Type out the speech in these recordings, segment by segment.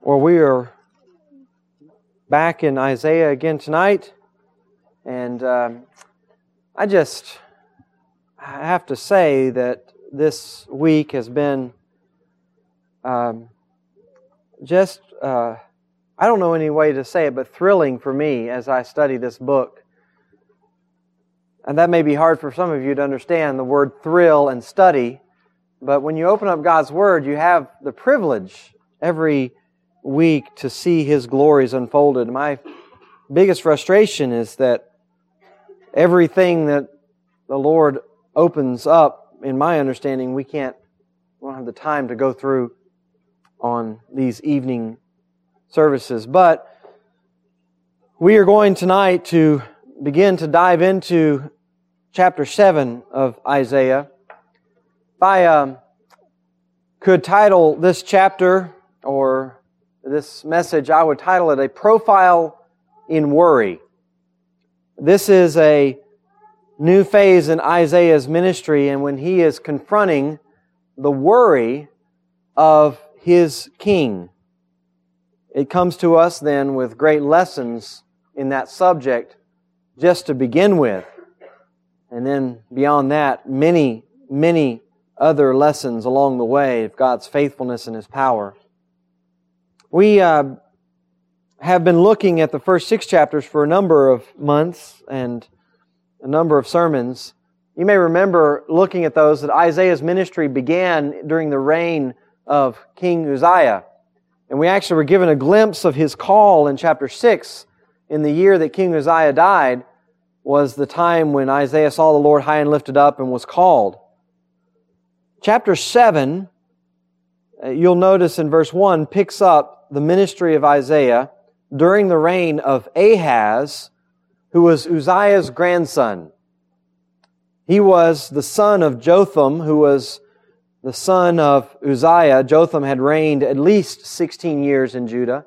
Well, we are back in Isaiah again tonight, and I have to say that this week has been I don't know any way to say it, but thrilling for me as I study this book. And that may be hard for some of you to understand, the word thrill and study, but when you open up God's Word, you have the privilege every week to see His glories unfolded. My biggest frustration is that everything that the Lord opens up, in my understanding, we don't have the time to go through on these evening services. But we are going tonight to begin to dive into chapter 7 of Isaiah. If I could title this chapter or this message, I would title it A Profile in Worry. This is a new phase in Isaiah's ministry, and when he is confronting the worry of his king. It comes to us then with great lessons in that subject just to begin with. And then beyond that, many, many other lessons along the way of God's faithfulness and His power. We have been looking at the first 6 chapters for a number of months and a number of sermons. You may remember looking at those that Isaiah's ministry began during the reign of King Uzziah. And we actually were given a glimpse of his call in chapter 6. In the year that King Uzziah died was the time when Isaiah saw the Lord high and lifted up and was called. Chapter 7, you'll notice in verse 1, picks up the ministry of Isaiah during the reign of Ahaz, who was Uzziah's grandson. He was the son of Jotham, who was the son of Uzziah. Jotham had reigned at least 16 years in Judah.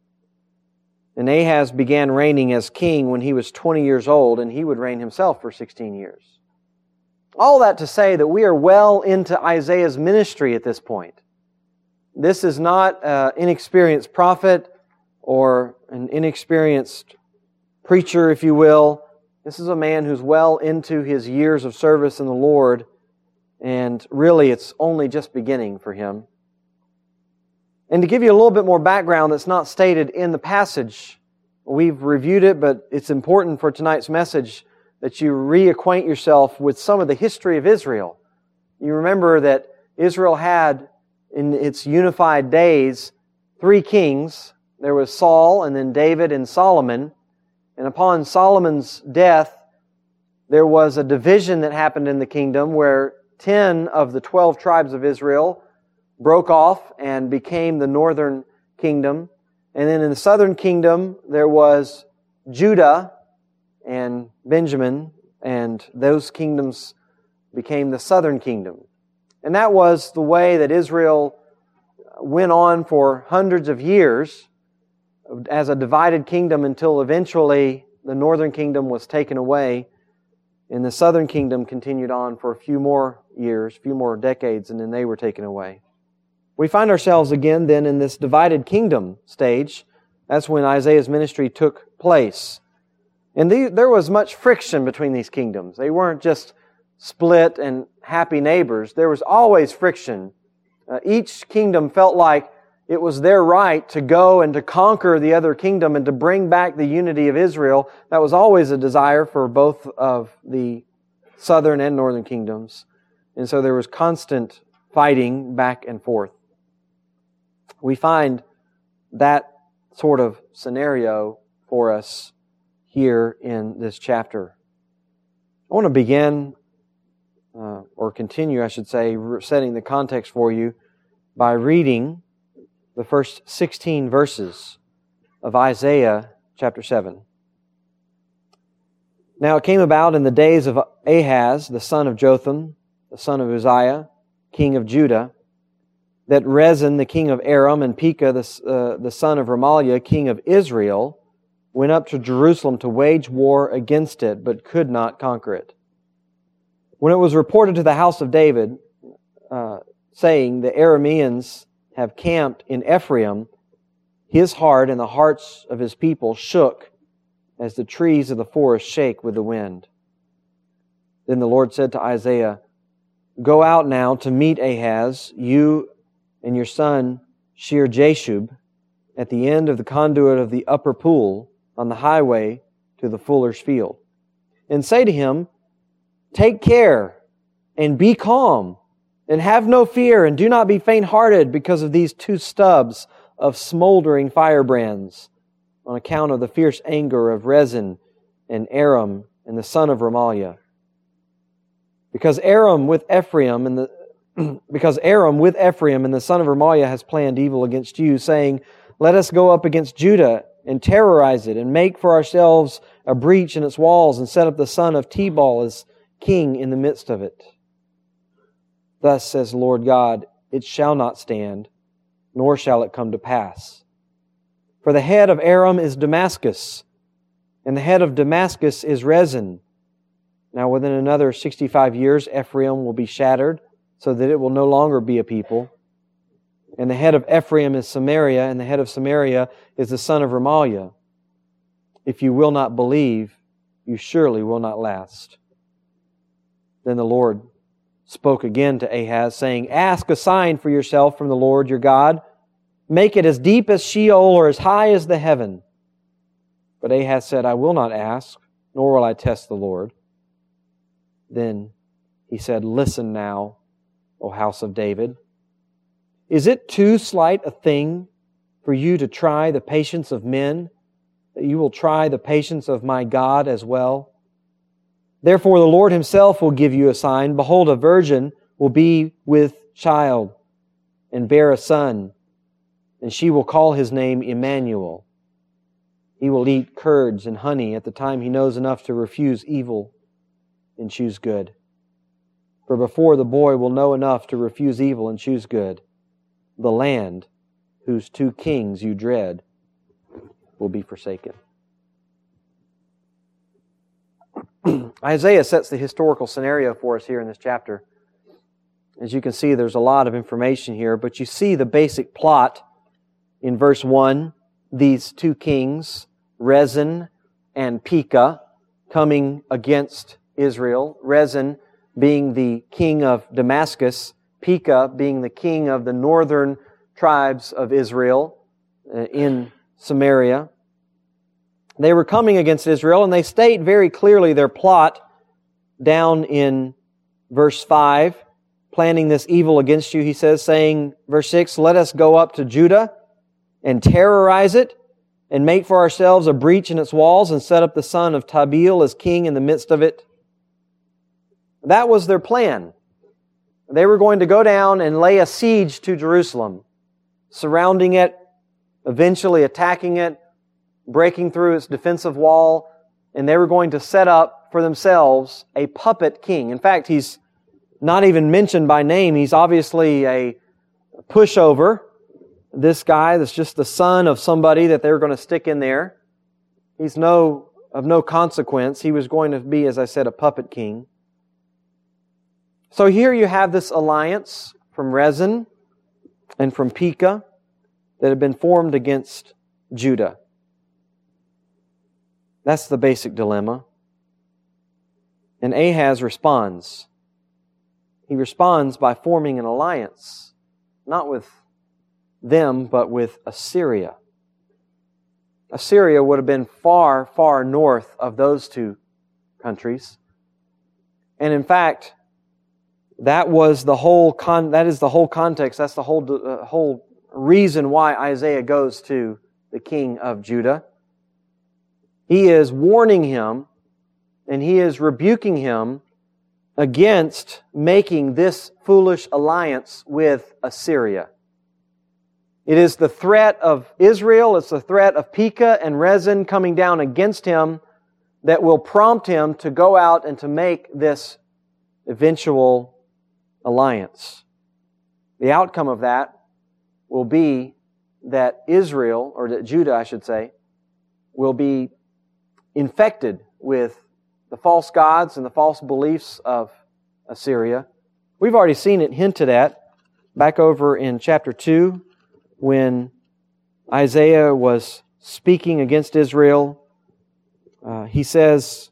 And Ahaz began reigning as king when he was 20 years old, and he would reign himself for 16 years. All that to say that we are well into Isaiah's ministry at this point. This is not an inexperienced prophet or an inexperienced preacher, if you will. This is a man who's well into his years of service in the Lord, and really it's only just beginning for him. And to give you a little bit more background that's not stated in the passage, we've reviewed it, but it's important for tonight's message that you reacquaint yourself with some of the history of Israel. You remember that Israel had, in its unified days, 3 kings. There was Saul, and then David and Solomon. And upon Solomon's death, there was a division that happened in the kingdom where 10 of the 12 tribes of Israel broke off and became the northern kingdom. And then in the southern kingdom, there was Judah and Benjamin, and those kingdoms became the southern kingdom. And that was the way that Israel went on for hundreds of years as a divided kingdom until eventually the northern kingdom was taken away and the southern kingdom continued on for a few more years, a few more decades, and then they were taken away. We find ourselves again then in this divided kingdom stage. That's when Isaiah's ministry took place. And there was much friction between these kingdoms. They weren't just split and happy neighbors. There was always friction. Each kingdom felt like it was their right to go and to conquer the other kingdom and to bring back the unity of Israel. That was always a desire for both of the southern and northern kingdoms. And so there was constant fighting back and forth. We find that sort of scenario for us here in this chapter. I want to begin, or continue, I should say, setting the context for you by reading the first 16 verses of Isaiah chapter 7. Now it came about in the days of Ahaz, the son of Jotham, the son of Uzziah, king of Judah, that Rezin, the king of Aram, and Pekah, the son of Remaliah, king of Israel, went up to Jerusalem to wage war against it, but could not conquer it. When it was reported to the house of David, saying, the Arameans have camped in Ephraim, his heart and the hearts of his people shook as the trees of the forest shake with the wind. Then the Lord said to Isaiah, "Go out now to meet Ahaz, you and your son Shear-Jashub, at the end of the conduit of the upper pool on the highway to the fuller's field. And say to him, take care and be calm and have no fear and do not be faint-hearted because of these two stubs of smoldering firebrands on account of the fierce anger of Rezin and Aram and the son of Remaliah. Because Aram with Ephraim and the son of Remaliah has planned evil against you, saying, let us go up against Judah and terrorize it and make for ourselves a breach in its walls and set up the son of Tebal as king in the midst of it. Thus says the Lord God, it shall not stand, nor shall it come to pass. For the head of Aram is Damascus, and the head of Damascus is Rezin. Now within another 65 years, Ephraim will be shattered, so that it will no longer be a people. And the head of Ephraim is Samaria, and the head of Samaria is the son of Remaliah. If you will not believe, you surely will not last. Then the Lord spoke again to Ahaz, saying, ask a sign for yourself from the Lord your God. Make it as deep as Sheol or as high as the heaven. But Ahaz said, I will not ask, nor will I test the Lord. Then he said, listen now, O house of David. Is it too slight a thing for you to try the patience of men, that you will try the patience of my God as well? Therefore the Lord Himself will give you a sign. Behold, a virgin will be with child and bear a son, and she will call his name Emmanuel. He will eat curds and honey at the time he knows enough to refuse evil and choose good. For before the boy will know enough to refuse evil and choose good, the land whose two kings you dread will be forsaken. Isaiah sets the historical scenario for us here in this chapter. As you can see, there's a lot of information here, but you see the basic plot in verse 1. These two kings, Rezin and Pekah, coming against Israel. Rezin being the king of Damascus, Pekah being the king of the northern tribes of Israel in Samaria. They were coming against Israel, and they state very clearly their plot down in verse 5, planning this evil against you, he says, saying, verse 6, let us go up to Judah and terrorize it and make for ourselves a breach in its walls and set up the son of Tabeel as king in the midst of it. That was their plan. They were going to go down and lay a siege to Jerusalem, surrounding it, eventually attacking it, breaking through its defensive wall, and they were going to set up for themselves a puppet king. In fact, he's not even mentioned by name. He's obviously a pushover. This guy that's just the son of somebody that they were going to stick in there. He's of no consequence. He was going to be, as I said, a puppet king. So here you have this alliance from Rezin and from Pekah that had been formed against Judah. That's the basic dilemma. And Ahaz responds. He responds by forming an alliance, not with them, but with Assyria. Assyria would have been far, far north of those two countries. And in fact, that is the whole context. That's the whole reason why Isaiah goes to the king of Judah. He is warning him and he is rebuking him against making this foolish alliance with Assyria. It is the threat of Israel, it's the threat of Pekah and Rezin coming down against him that will prompt him to go out and to make this eventual alliance. The outcome of that will be that Israel, or that Judah, I should say, will be infected with the false gods and the false beliefs of Assyria. We've already seen it hinted at back over in chapter 2 when Isaiah was speaking against Israel. He says,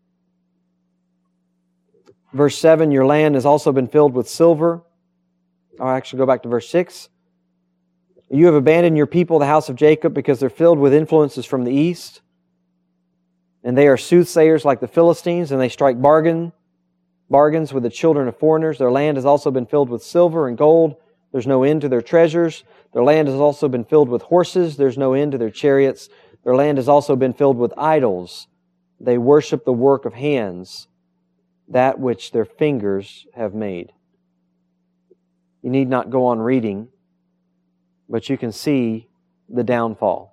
verse 7, your land has also been filled with silver. I'll actually go back to verse 6. You have abandoned your people, the house of Jacob, because they're filled with influences from the east. And they are soothsayers like the Philistines, and they strike bargains with the children of foreigners. Their land has also been filled with silver and gold. There's no end to their treasures. Their land has also been filled with horses. There's no end to their chariots. Their land has also been filled with idols. They worship the work of hands, that which their fingers have made. You need not go on reading, but you can see the downfall.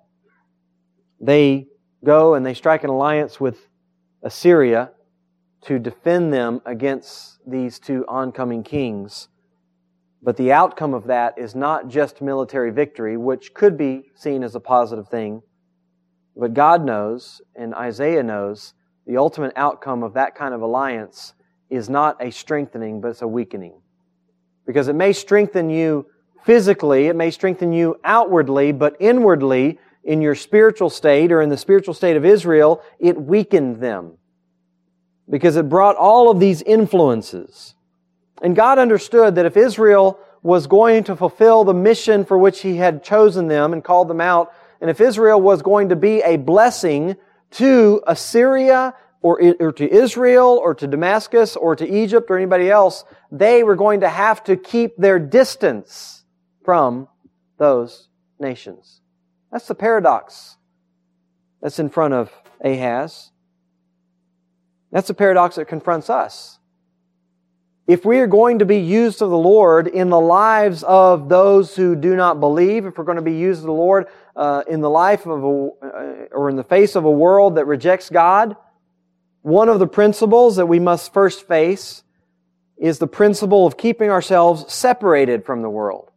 They go and they strike an alliance with Assyria to defend them against these two oncoming kings. But the outcome of that is not just military victory, which could be seen as a positive thing. But God knows, and Isaiah knows, the ultimate outcome of that kind of alliance is not a strengthening, but it's a weakening. Because it may strengthen you physically, it may strengthen you outwardly, but inwardly, in your spiritual state or in the spiritual state of Israel, it weakened them. Because it brought all of these influences. And God understood that if Israel was going to fulfill the mission for which He had chosen them and called them out, and if Israel was going to be a blessing to Assyria or to Israel or to Damascus or to Egypt or anybody else, they were going to have to keep their distance from those nations. That's the paradox that's in front of Ahaz. That's the paradox that confronts us. If we are going to be used of the Lord in the lives of those who do not believe, if we're going to be used of the Lord in the life of or in the face of a world that rejects God, one of the principles that we must first face is the principle of keeping ourselves separated from the world.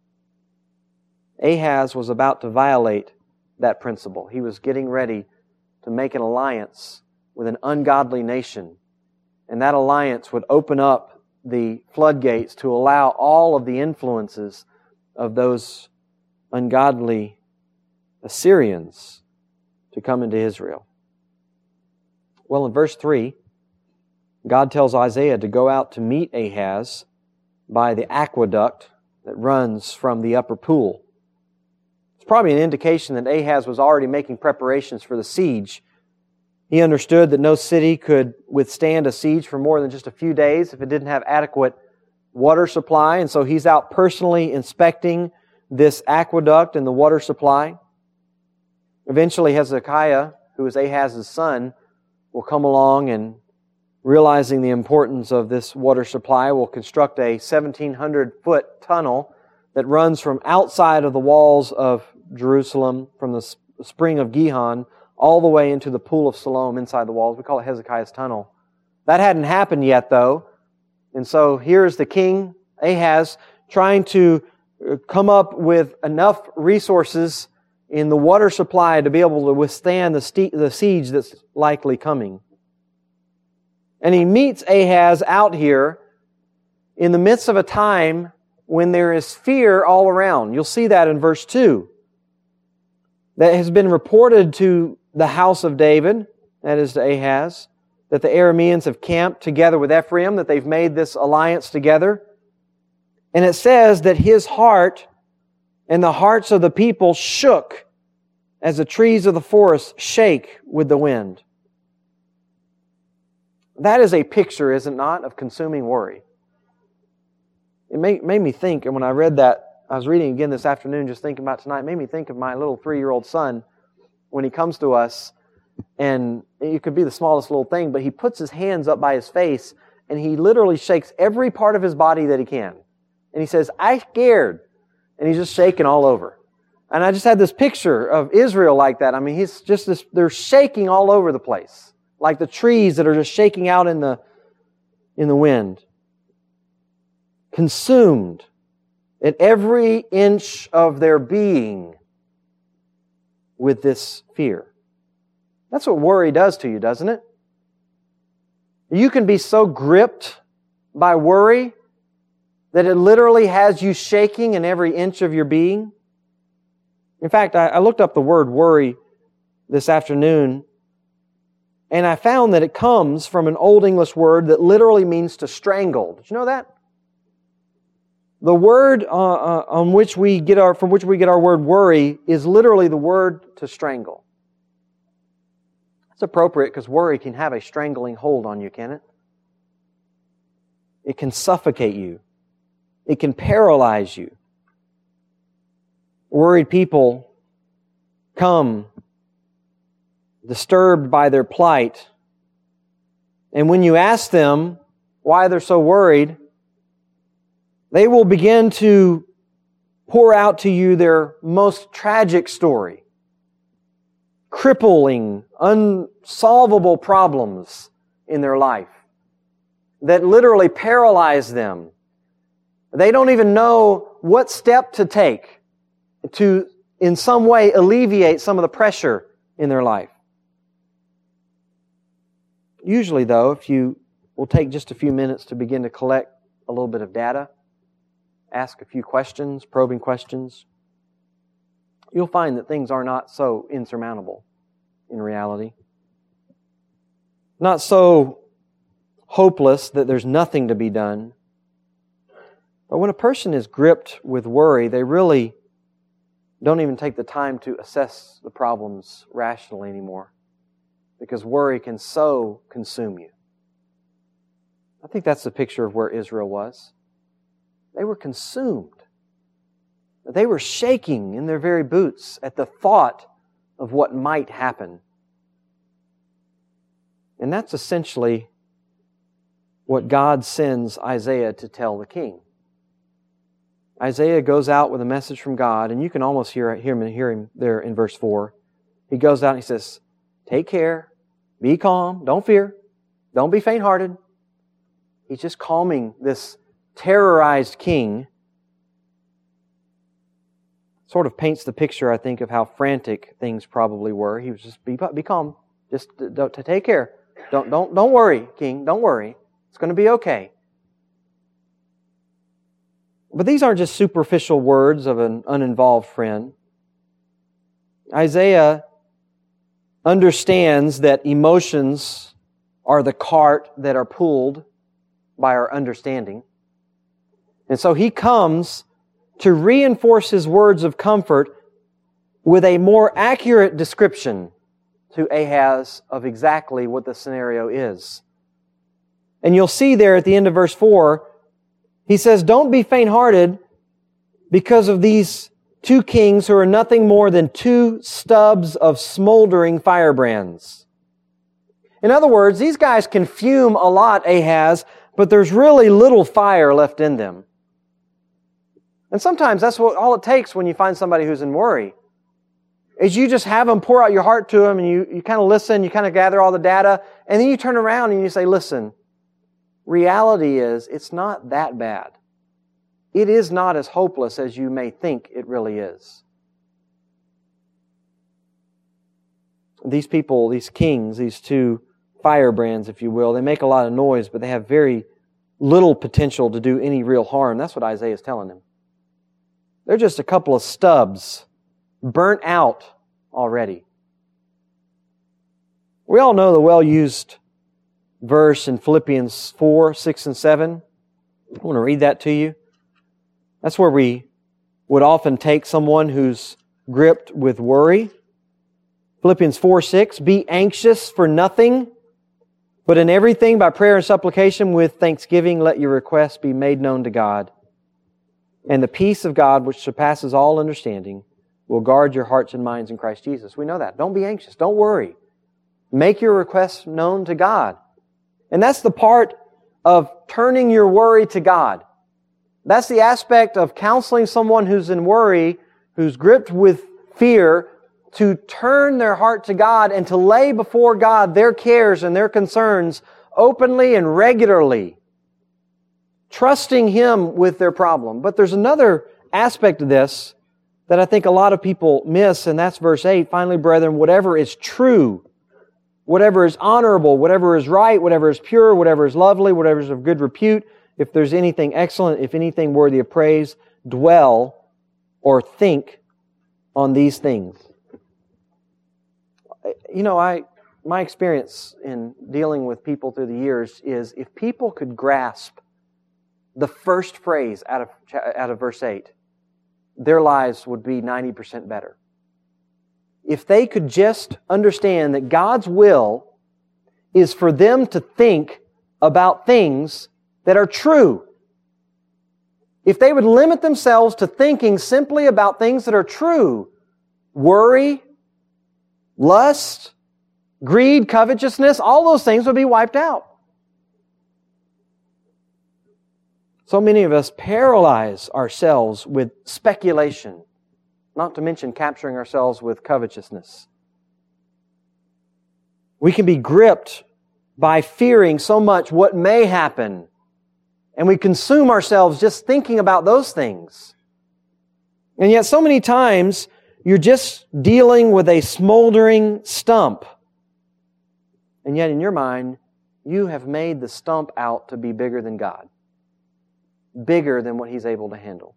Ahaz was about to violate that principle. He was getting ready to make an alliance with an ungodly nation. And that alliance would open up the floodgates to allow all of the influences of those ungodly Assyrians to come into Israel. Well, in verse 3, God tells Isaiah to go out to meet Ahaz by the aqueduct that runs from the upper pool. It's probably an indication that Ahaz was already making preparations for the siege. He understood that no city could withstand a siege for more than just a few days if it didn't have adequate water supply, and so he's out personally inspecting this aqueduct and the water supply. Eventually Hezekiah, who is Ahaz's son, will come along and, realizing the importance of this water supply, will construct a 1,700-foot tunnel that runs from outside of the walls of Jerusalem, from the spring of Gihon, all the way into the pool of Siloam inside the walls. We call it Hezekiah's tunnel. That hadn't happened yet, though. And so here's the king, Ahaz, trying to come up with enough resources in the water supply to be able to withstand the siege that's likely coming. And he meets Ahaz out here in the midst of a time when there is fear all around. You'll see that in verse 2. That has been reported to the house of David, that is to Ahaz, that the Arameans have camped together with Ephraim, that they've made this alliance together. And it says that his heart and the hearts of the people shook as the trees of the forest shake with the wind. That is a picture, is it not, of consuming worry. It made me think, and when I read that, I was reading again this afternoon, just thinking about tonight, it made me think of my little 3-year-old son when he comes to us, and it could be the smallest little thing, but he puts his hands up by his face, and he literally shakes every part of his body that he can. And he says, "I'm scared." And he's just shaking all over. And I just had this picture of Israel like that. I mean, he's just they're shaking all over the place, like the trees that are just shaking out in the wind. Consumed at every inch of their being with this fear. That's what worry does to you, doesn't it? You can be so gripped by worry that it literally has you shaking in every inch of your being. In fact, I looked up the word worry this afternoon, and I found that it comes from an Old English word that literally means to strangle. Did you know that? The word from which we get our word worry is literally the word to strangle. It's appropriate because worry can have a strangling hold on you, can it? It can suffocate you. It can paralyze you. Worried people come disturbed by their plight. And when you ask them why they're so worried, they will begin to pour out to you their most tragic story. Crippling, unsolvable problems in their life that literally paralyze them. They don't even know what step to take to, in some way, alleviate some of the pressure in their life. Usually, though, if you will take just a few minutes to begin to collect a little bit of data, ask a few questions, probing questions, you'll find that things are not so insurmountable in reality. Not so hopeless that there's nothing to be done. But when a person is gripped with worry, they really don't even take the time to assess the problems rationally anymore, because worry can so consume you. I think that's the picture of where Israel was. They were consumed. They were shaking in their very boots at the thought of what might happen. And that's essentially what God sends Isaiah to tell the king. Isaiah goes out with a message from God, and you can almost hear him there in verse 4. He goes out and he says, take care, be calm, don't fear, don't be faint-hearted. He's just calming this terrorized king. Sort of paints the picture, I think, of how frantic things probably were. He was just, be calm, just to take care. Don't worry, king, don't worry. It's going to be okay. But these aren't just superficial words of an uninvolved friend. Isaiah understands that emotions are the cart that are pulled by our understanding. And so he comes to reinforce his words of comfort with a more accurate description to Ahaz of exactly what the scenario is. And you'll see there at the end of verse 4, he says, don't be faint-hearted because of these two kings who are nothing more than two stubs of smoldering firebrands. In other words, these guys can fume a lot, Ahaz, but there's really little fire left in them. And sometimes that's all it takes when you find somebody who's in worry, is you just have them pour out your heart to them, and you kind of listen, you kind of gather all the data, and then you turn around and you say, listen, reality is, it's not that bad. It is not as hopeless as you may think it really is. These people, these kings, these two firebrands, if you will, they make a lot of noise, but they have very little potential to do any real harm. That's what Isaiah is telling them. They're just a couple of stubs, burnt out already. We all know the well-used verse in Philippians 4, 6, and 7. I want to read that to you. That's where we would often take someone who's gripped with worry. Philippians 4, 6, be anxious for nothing, but in everything by prayer and supplication with thanksgiving let your requests be made known to God. And the peace of God, which surpasses all understanding, will guard your hearts and minds in Christ Jesus. We know that. Don't be anxious. Don't worry. Make your requests known to God. And that's the part of turning your worry to God. That's the aspect of counseling someone who's in worry, who's gripped with fear, to turn their heart to God and to lay before God their cares and their concerns openly and regularly, trusting Him with their problem. But there's another aspect of this that I think a lot of people miss, and that's verse 8. Finally, brethren, whatever is true, whatever is honorable, whatever is right, whatever is pure, whatever is lovely, whatever is of good repute, if there's anything excellent, if anything worthy of praise, dwell or think on these things. My experience in dealing with people through the years is if people could grasp the first phrase out of verse 8, their lives would be 90% better. If they could just understand that God's will is for them to think about things that are true. If they would limit themselves to thinking simply about things that are true, worry, lust, greed, covetousness, all those things would be wiped out. So many of us paralyze ourselves with speculation, not to mention capturing ourselves with covetousness. We can be gripped by fearing so much what may happen, and we consume ourselves just thinking about those things. And yet so many times you're just dealing with a smoldering stump. And yet in your mind, you have made the stump out to be bigger than God. Bigger than what He's able to handle.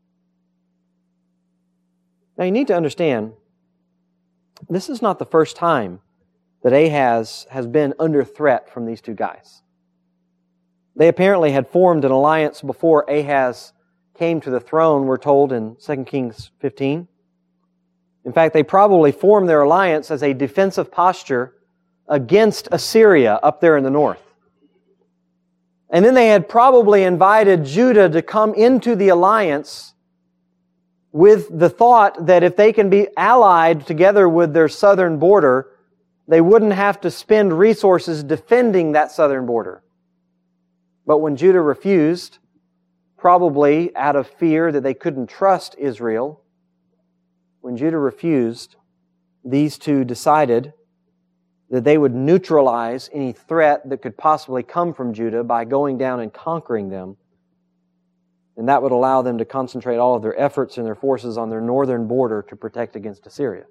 Now you need to understand, this is not the first time that Ahaz has been under threat from these two guys. They apparently had formed an alliance before Ahaz came to the throne, we're told in 2 Kings 15. In fact, they probably formed their alliance as a defensive posture against Assyria up there in the north. And then they had probably invited Judah to come into the alliance with the thought that if they can be allied together with their southern border, they wouldn't have to spend resources defending that southern border. But when Judah refused, probably out of fear that they couldn't trust Israel, when Judah refused, these two decided that they would neutralize any threat that could possibly come from Judah by going down and conquering them. And that would allow them to concentrate all of their efforts and their forces on their northern border to protect against Assyria.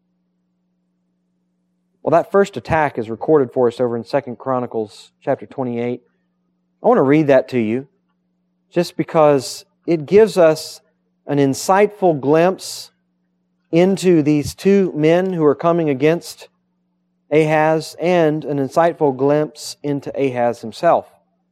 Well, that first attack is recorded for us over in 2 Chronicles chapter 28. I want to read that to you just because it gives us an insightful glimpse into these two men who are coming against Ahaz and an insightful glimpse into Ahaz himself.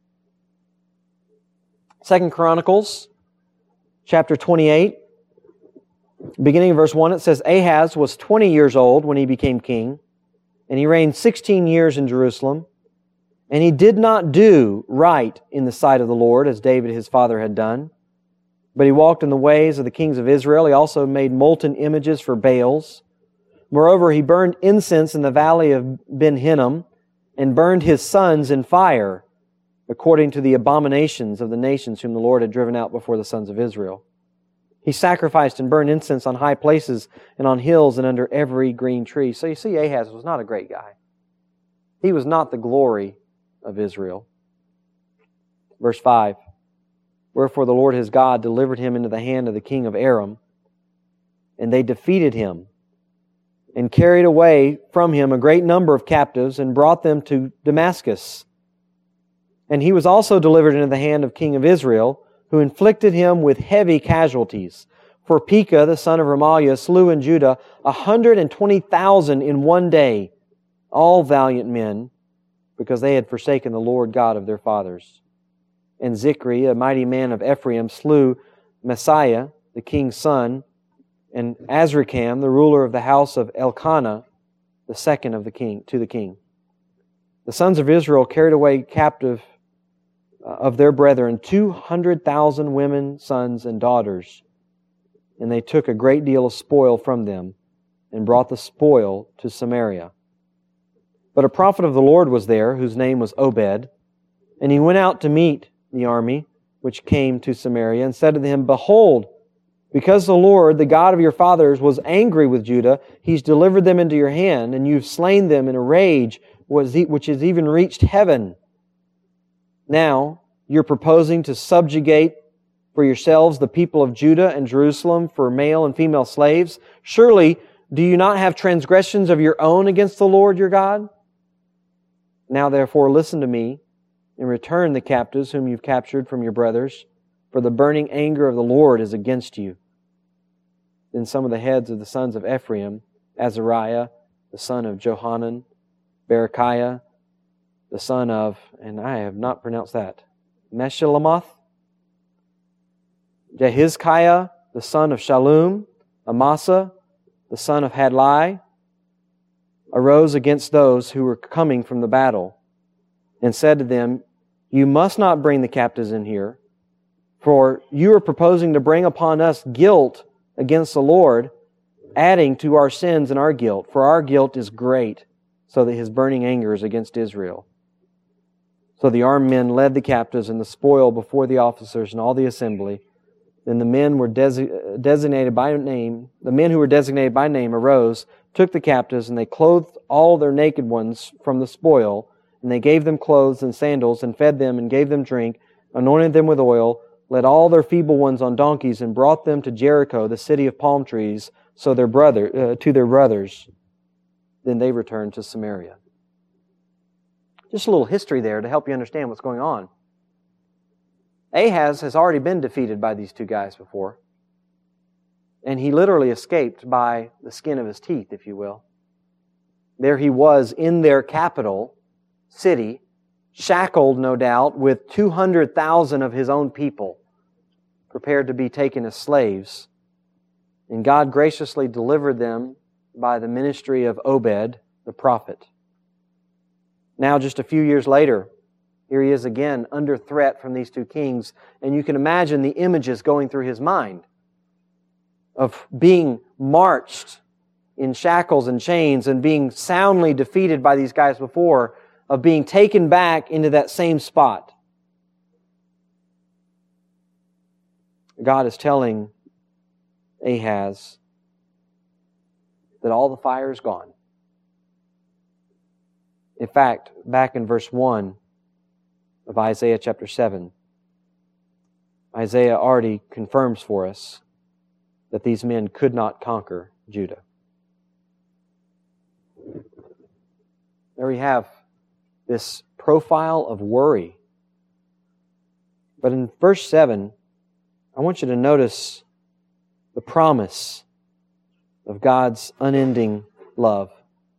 2 Chronicles chapter 28, beginning in verse 1, it says, Ahaz was 20 years old when he became king, and he reigned 16 years in Jerusalem. And he did not do right in the sight of the Lord, as David his father had done. But he walked in the ways of the kings of Israel. He also made molten images for Baals. Moreover, he burned incense in the valley of Ben Hinnom, and burned his sons in fire, according to the abominations of the nations whom the Lord had driven out before the sons of Israel. He sacrificed and burned incense on high places and on hills and under every green tree. So you see, Ahaz was not a great guy. He was not the glory of Israel. Verse 5, Wherefore the Lord his God delivered him into the hand of the king of Aram, and they defeated him, and carried away from him a great number of captives, and brought them to Damascus. And he was also delivered into the hand of king of Israel, who inflicted him with heavy casualties. For Pekah, the son of Remaliah, slew in Judah 120,000 in one day, all valiant men, because they had forsaken the Lord God of their fathers. And Zichri, a mighty man of Ephraim, slew Messiah, the king's son, and Azrikam, the ruler of the house of Elkanah, the second of the king, to the king. The sons of Israel carried away captive of their brethren 200,000 women, sons, and daughters, and they took a great deal of spoil from them, and brought the spoil to Samaria. But a prophet of the Lord was there, whose name was Obed, and he went out to meet the army which came to Samaria, and said to them, Behold, because the Lord, the God of your fathers, was angry with Judah, He's delivered them into your hand, and you've slain them in a rage which has even reached heaven. Now, you're proposing to subjugate for yourselves the people of Judah and Jerusalem for male and female slaves. Surely, do you not have transgressions of your own against the Lord your God? Now, therefore, listen to me, and return the captives whom you've captured from your brothers, for the burning anger of the Lord is against you. Then some of the heads of the sons of Ephraim, Azariah, the son of Johanan, Berechiah, the son of, and I have not pronounced that, Meshillemoth, Jehizkiah, the son of Shallum, Amasa, the son of Hadlai, arose against those who were coming from the battle, and said to them, You must not bring the captives in here, for you are proposing to bring upon us guilt against the Lord, adding to our sins and our guilt, for our guilt is great, so that His burning anger is against Israel. So the armed men led the captives and the spoil before the officers and all the assembly. Then the men were designated by name. The men who were designated by name arose, took the captives, and they clothed all their naked ones from the spoil, and they gave them clothes and sandals, and fed them and gave them drink, anointed them with oil, led all their feeble ones on donkeys, and brought them to Jericho, the city of palm trees, to their brothers. Then they returned to Samaria. Just a little history there to help you understand what's going on. Ahaz has already been defeated by these two guys before. And he literally escaped by the skin of his teeth, if you will. There he was in their capital city, shackled, no doubt, with 200,000 of his own people, prepared to be taken as slaves. And God graciously delivered them by the ministry of Obed, the prophet. Now, just a few years later, here he is again under threat from these two kings, and you can imagine the images going through his mind of being marched in shackles and chains and being soundly defeated by these guys before, of being taken back into that same spot. God is telling Ahaz that all the fire is gone. In fact, back in verse 1 of Isaiah chapter 7, Isaiah already confirms for us that these men could not conquer Judah. There we have this profile of worry. But in verse 7, I want you to notice the promise of God's unending love.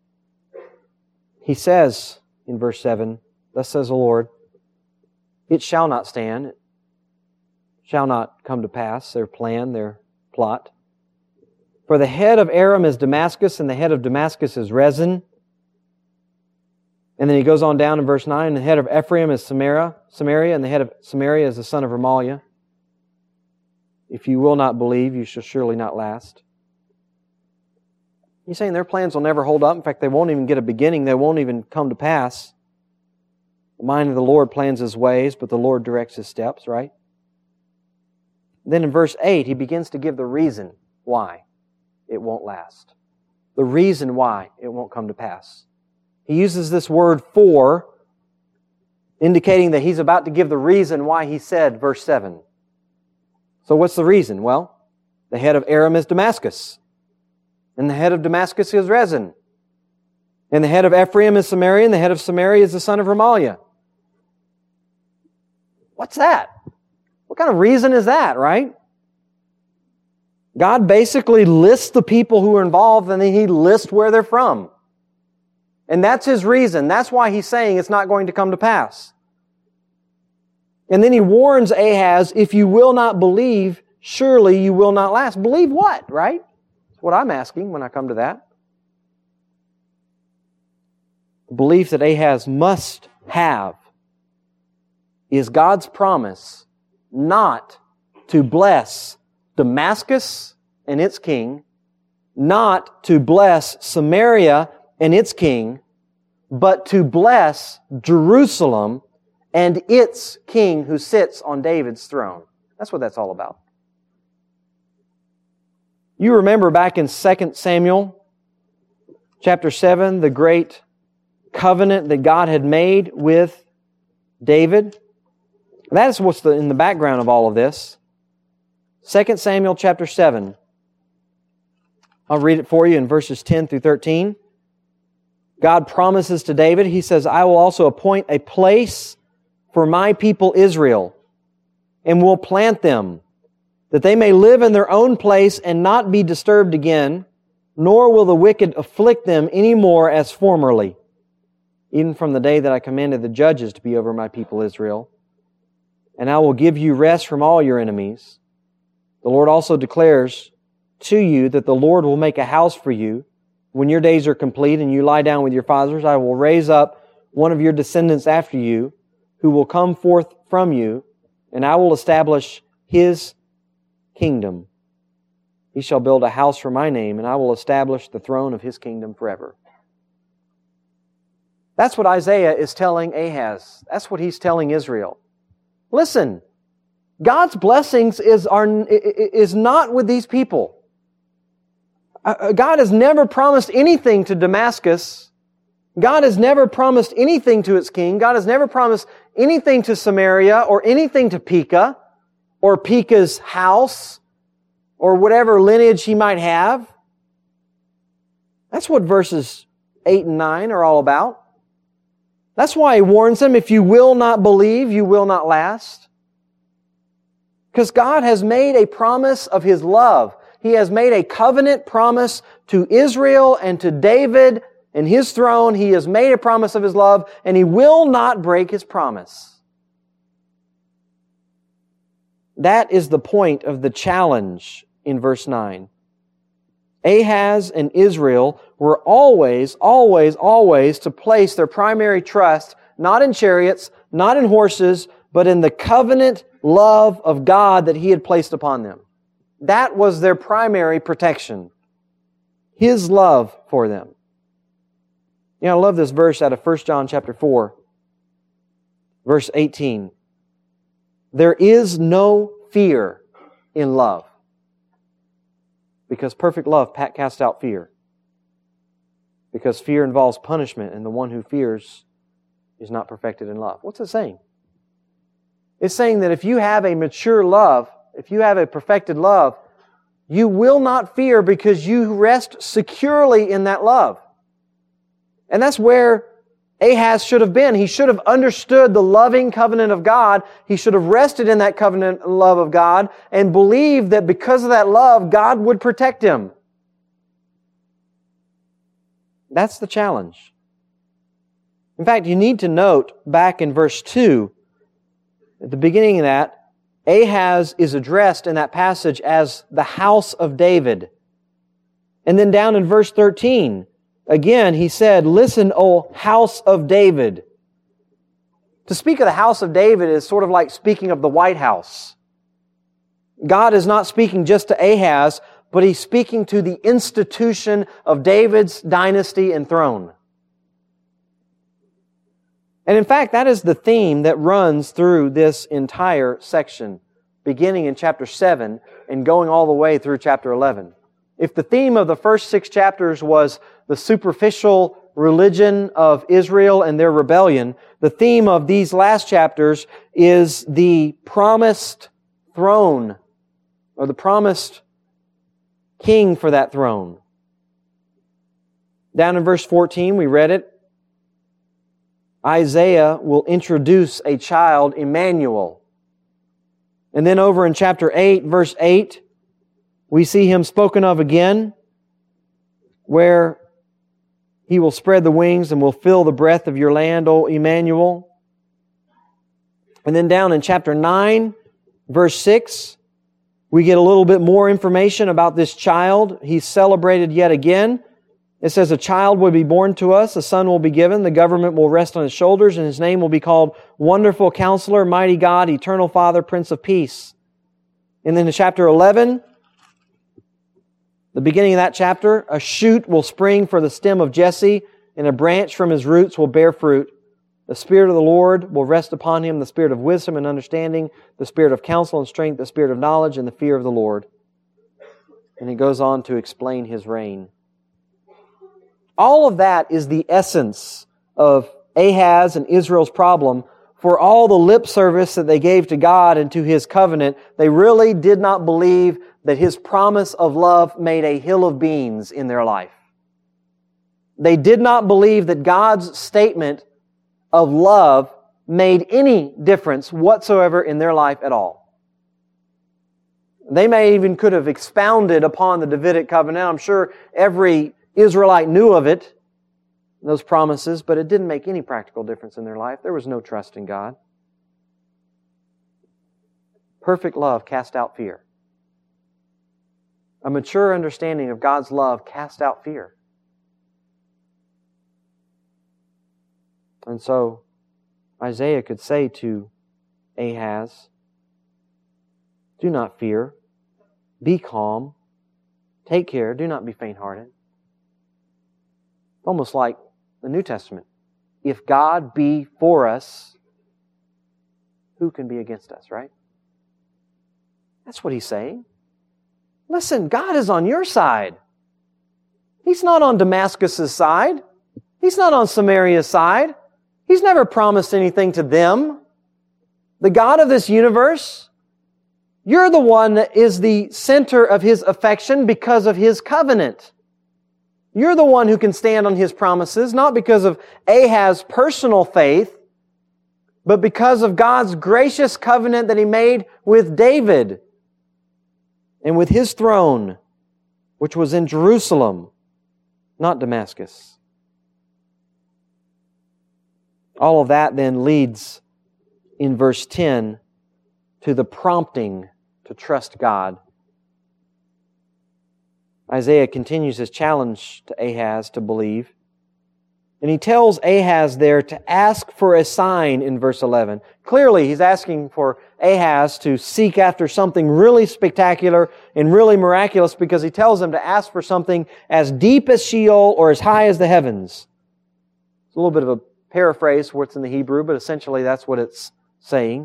He says in verse 7, Thus says the Lord, It shall not stand, it shall not come to pass, their plan, their plot. For the head of Aram is Damascus, and the head of Damascus is Rezin. And then he goes on down in verse 9, the head of Ephraim is Samaria, and the head of Samaria is the son of Remaliah. If you will not believe, you shall surely not last. He's saying their plans will never hold up. In fact, they won't even get a beginning. They won't even come to pass. The mind of the Lord plans His ways, but the Lord directs His steps, right? Then in verse 8, he begins to give the reason why it won't last. The reason why it won't come to pass. He uses this word for, indicating that he's about to give the reason why he said verse 7. So what's the reason? Well, the head of Aram is Damascus. And the head of Damascus is Rezin. And the head of Ephraim is Samaria, and the head of Samaria is the son of Remaliah. What's that? What kind of reason is that, right? God basically lists the people who are involved, and then He lists where they're from. And that's His reason. That's why He's saying it's not going to come to pass. And then He warns Ahaz, if you will not believe, surely you will not last. Believe what, right? That's what I'm asking when I come to that. The belief that Ahaz must have is God's promise not to bless Damascus and its king, not to bless Samaria and its king, but to bless Jerusalem and its king who sits on David's throne. That's what that's all about. You remember back in 2 Samuel chapter 7, the great covenant that God had made with David. That is what's in the background of all of this. 2 Samuel chapter 7. I'll read it for you in verses 10 through 13. God promises to David, He says, I will also appoint a place for my people Israel, and will plant them, that they may live in their own place and not be disturbed again, nor will the wicked afflict them any more as formerly, even from the day that I commanded the judges to be over my people Israel. And I will give you rest from all your enemies. The Lord also declares to you that the Lord will make a house for you. When your days are complete and you lie down with your fathers, I will raise up one of your descendants after you, who will come forth from you, and I will establish His kingdom. He shall build a house for my name, and I will establish the throne of His kingdom forever. That's what Isaiah is telling Ahaz. That's what he's telling Israel. Listen, God's blessings is not with these people. God has never promised anything to Damascus. God has never promised anything to its king. God has never promised anything to Samaria or anything to Pekah or Pekah's house or whatever lineage he might have. That's what verses 8 and 9 are all about. That's why He warns them, if you will not believe, you will not last. Because God has made a promise of His love. He has made a covenant promise to Israel and to David and His throne. He has made a promise of His love, and He will not break His promise. That is the point of the challenge in verse 9. Ahaz and Israel were always to place their primary trust not in chariots, not in horses, but in the covenant love of God that He had placed upon them. That was their primary protection. His love for them. You know, I love this verse out of 1 John chapter 4, verse 18. There is no fear in love, because perfect love casts out fear. Because fear involves punishment, and the one who fears is not perfected in love. What's it saying? It's saying that if you have a mature love, if you have a perfected love, you will not fear because you rest securely in that love. And that's where Ahaz should have been. He should have understood the loving covenant of God. He should have rested in that covenant love of God and believed that because of that love, God would protect him. That's the challenge. In fact, you need to note back in verse 2, at the beginning of that, Ahaz is addressed in that passage as the house of David. And then down in verse 13, again, he said, "Listen, O house of David." To speak of the house of David is sort of like speaking of the White House. God is not speaking just to Ahaz, but He's speaking to the institution of David's dynasty and throne. And in fact, that is the theme that runs through this entire section, beginning in chapter 7 and going all the way through chapter 11. If the theme of the first 6 chapters was the superficial religion of Israel and their rebellion, the theme of these last chapters is the promised throne, or the promised king for that throne. Down in verse 14, we read it. Isaiah will introduce a child, Emmanuel. And then over in chapter 8, verse 8, we see Him spoken of again, where He will spread the wings and will fill the breadth of your land, O Emmanuel. And then down in chapter 9, verse 6, we get a little bit more information about this child. He's celebrated yet again. It says, "A child will be born to us, a son will be given, the government will rest on His shoulders, and His name will be called Wonderful Counselor, Mighty God, Eternal Father, Prince of Peace." And then in chapter 11, the beginning of that chapter, "A shoot will spring for the stem of Jesse, and a branch from his roots will bear fruit. The Spirit of the Lord will rest upon him, the Spirit of wisdom and understanding, the Spirit of counsel and strength, the Spirit of knowledge and the fear of the Lord." And he goes on to explain His reign. All of that is the essence of Ahaz and Israel's problem. For all the lip service that they gave to God and to His covenant, they really did not believe that His promise of love made a hill of beans in their life. They did not believe that God's statement of love made any difference whatsoever in their life at all. They may even could have expounded upon the Davidic covenant. I'm sure every Israelite knew of it, those promises, but it didn't make any practical difference in their life. There was no trust in God. Perfect love cast out fear. A mature understanding of God's love cast out fear. And so Isaiah could say to Ahaz, do not fear, be calm, take care, do not be faint-hearted. Almost like the New Testament. If God be for us, who can be against us, right? That's what he's saying. Listen, God is on your side. He's not on Damascus' side. He's not on Samaria's side. He's never promised anything to them. The God of this universe, you're the one that is the center of His affection because of His covenant. You're the one who can stand on His promises, not because of Ahaz's personal faith, but because of God's gracious covenant that He made with David and with His throne, which was in Jerusalem, not Damascus. All of that then leads in verse 10 to the prompting to trust God. Isaiah continues his challenge to Ahaz to believe. And he tells Ahaz there to ask for a sign in verse 11. Clearly, he's asking for Ahaz to seek after something really spectacular and really miraculous because he tells him to ask for something as deep as Sheol or as high as the heavens. It's a little bit of a paraphrase for what's in the Hebrew, but essentially that's what it's saying.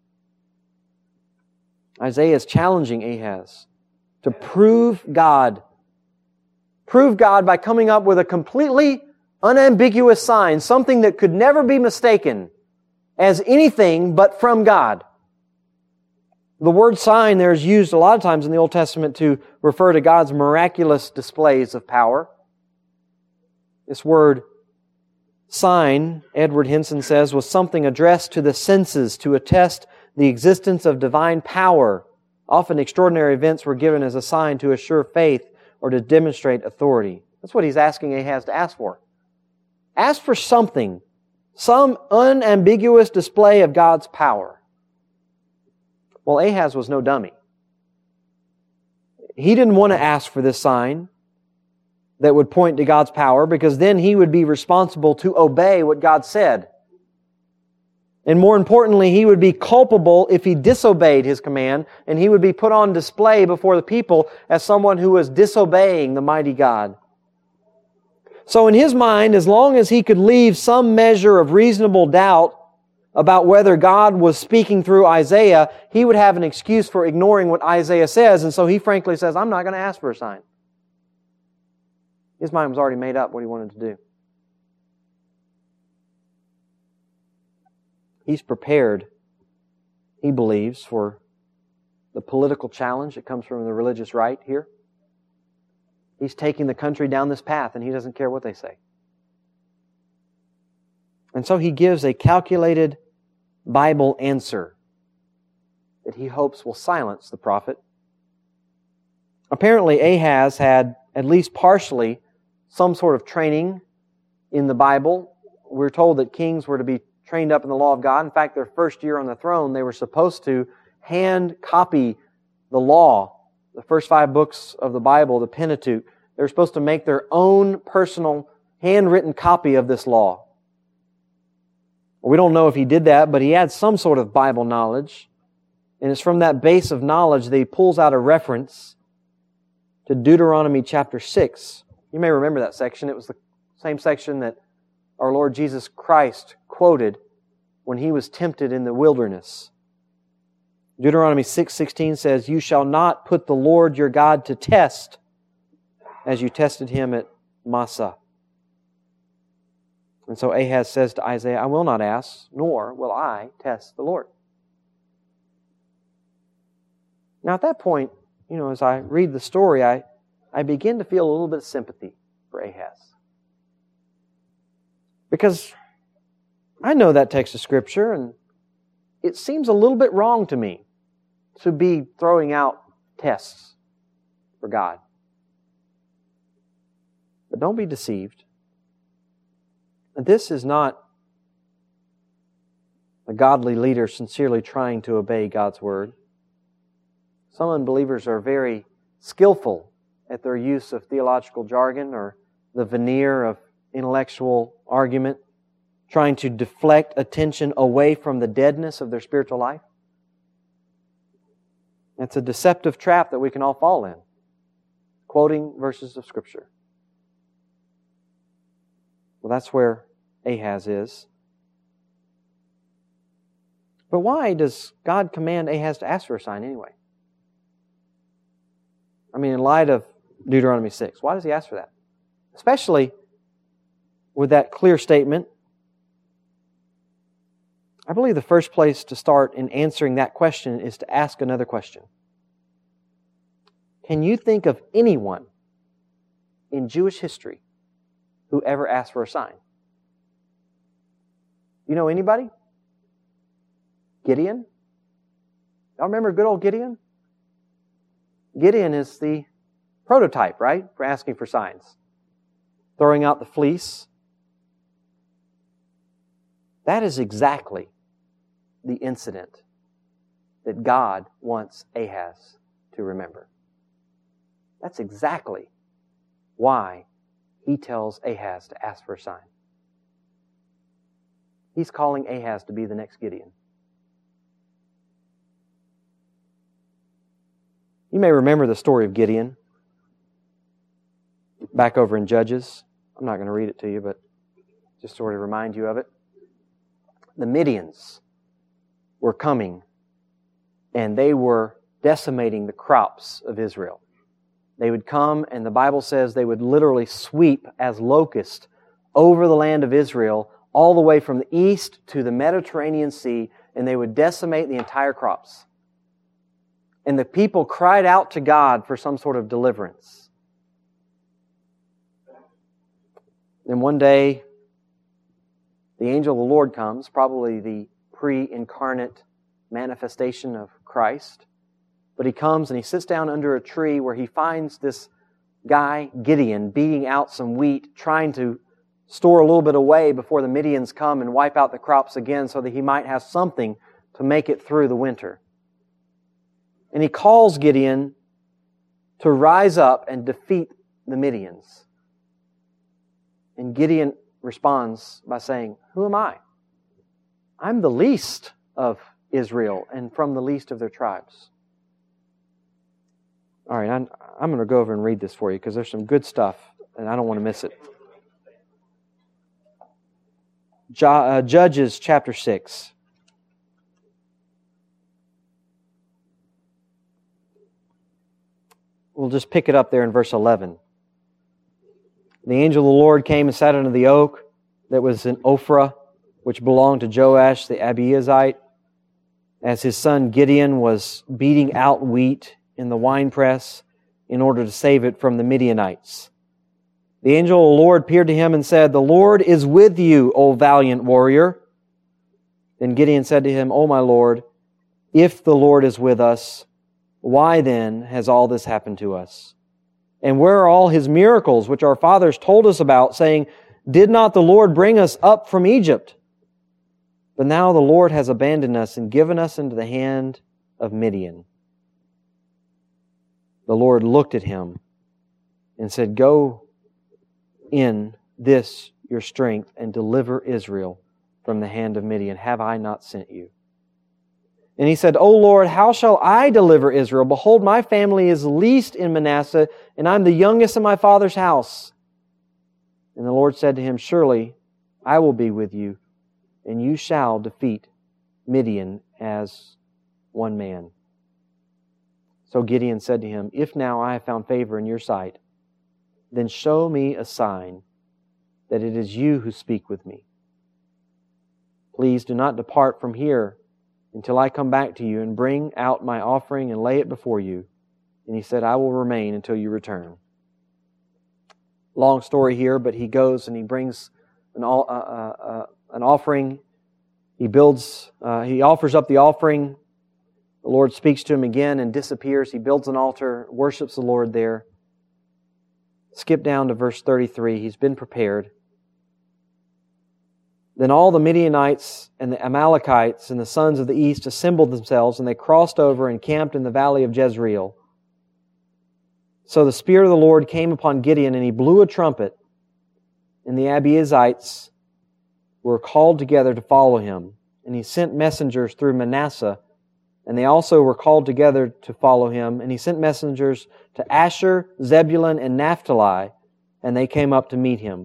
Isaiah is challenging Ahaz to prove God. Prove God by coming up with a completely unambiguous sign, something that could never be mistaken as anything but from God. The word sign there is used a lot of times in the Old Testament to refer to God's miraculous displays of power. This word sign, Edward Henson says, was something addressed to the senses to attest the existence of divine power. Often extraordinary events were given as a sign to assure faith or to demonstrate authority. That's what he's asking Ahaz to ask for. Ask for something, some unambiguous display of God's power. Well, Ahaz was no dummy. He didn't want to ask for this sign that would point to God's power because then he would be responsible to obey what God said. And more importantly, he would be culpable if he disobeyed His command, and he would be put on display before the people as someone who was disobeying the mighty God. So in his mind, as long as he could leave some measure of reasonable doubt about whether God was speaking through Isaiah, he would have an excuse for ignoring what Isaiah says, and so he frankly says, I'm not going to ask for a sign. His mind was already made up what he wanted to do. He's prepared, he believes, for the political challenge that comes from the religious right here. He's taking the country down this path, and he doesn't care what they say. And so he gives a calculated Bible answer that he hopes will silence the prophet. Apparently, Ahaz had, at least partially, some sort of training in the Bible. We're told that kings were to be trained up in the law of God. In fact, their first year on the throne, they were supposed to hand copy the law, the first 5 books of the Bible, the Pentateuch. They were supposed to make their own personal handwritten copy of this law. We don't know if he did that, but he had some sort of Bible knowledge. And it's from that base of knowledge that he pulls out a reference to Deuteronomy chapter 6. You may remember that section. It was the same section that our Lord Jesus Christ quoted when He was tempted in the wilderness. Deuteronomy 6:16 says, You shall not put the Lord your God to test as you tested Him at Massah. And so Ahaz says to Isaiah, I will not ask, nor will I test the Lord. Now at that point, as I read the story, I begin to feel a little bit of sympathy for Ahaz. Because I know that text of Scripture, and it seems a little bit wrong to me to be throwing out tests for God. But don't be deceived. This is not a godly leader sincerely trying to obey God's Word. Some unbelievers are very skillful at their use of theological jargon or the veneer of intellectual argument, trying to deflect attention away from the deadness of their spiritual life. It's a deceptive trap that we can all fall in, quoting verses of Scripture. Well, that's where Ahaz is. But why does God command Ahaz to ask for a sign anyway? I mean, in light of Deuteronomy 6, why does He ask for that? Especially with that clear statement. I believe the first place to start in answering that question is to ask another question. Can you think of anyone in Jewish history who ever asked for a sign? You know anybody? Gideon? Y'all remember good old Gideon? Gideon is the prototype, right, for asking for signs. Throwing out the fleece. That is exactly the incident that God wants Ahaz to remember. That's exactly why He tells Ahaz to ask for a sign. He's calling Ahaz to be the next Gideon. You may remember the story of Gideon back over in Judges. I'm not going to read it to you, but just sort of remind you of it. The Midians were coming and they were decimating the crops of Israel. They would come, and the Bible says they would literally sweep as locusts over the land of Israel, all the way from the east to the Mediterranean Sea, and they would decimate the entire crops. And the people cried out to God for some sort of deliverance. And one day, the angel of the Lord comes, probably the pre-incarnate manifestation of Christ. But He comes and He sits down under a tree where He finds this guy, Gideon, beating out some wheat, trying to store a little bit away before the Midians come and wipe out the crops again so that he might have something to make it through the winter. And He calls Gideon to rise up and defeat the Midians. And Gideon responds by saying, "Who am I? I'm the least of Israel and from the least of their tribes." All right, I'm going to go over and read this for you because there's some good stuff and I don't want to miss it. Judges chapter 6. We'll just pick it up there in verse 11. The angel of the Lord came and sat under the oak that was in Ophrah, which belonged to Joash the Abiezrite, as his son Gideon was beating out wheat in the winepress in order to save it from the Midianites. The angel of the Lord appeared to him and said, "The Lord is with you, O valiant warrior." Then Gideon said to him, "O my Lord, if the Lord is with us, why then has all this happened to us? And where are all His miracles which our fathers told us about, saying, 'Did not the Lord bring us up from Egypt?' But now the Lord has abandoned us and given us into the hand of Midian." The Lord looked at him and said, "Go in this your strength and deliver Israel from the hand of Midian. Have I not sent you?" And he said, "O Lord, how shall I deliver Israel? Behold, my family is least in Manasseh, and I'm the youngest in my father's house." And the Lord said to him, "Surely I will be with you, and you shall defeat Midian as one man." So Gideon said to him, "If now I have found favor in your sight, then show me a sign that it is you who speak with me. Please do not depart from here until I come back to you and bring out my offering and lay it before you." And he said, "I will remain until you return." Long story here, but he goes and he brings an offering. He offers up the offering. The Lord speaks to him again and disappears. He builds an altar, worships the Lord there. Skip down to verse 33. He's been prepared. Then all the Midianites and the Amalekites and the sons of the east assembled themselves, and they crossed over and camped in the valley of Jezreel. So the Spirit of the Lord came upon Gideon, and he blew a trumpet, and the Abiezites were called together to follow him. And he sent messengers through Manasseh, and they also were called together to follow him. And he sent messengers to Asher, Zebulun, and Naphtali, and they came up to meet him.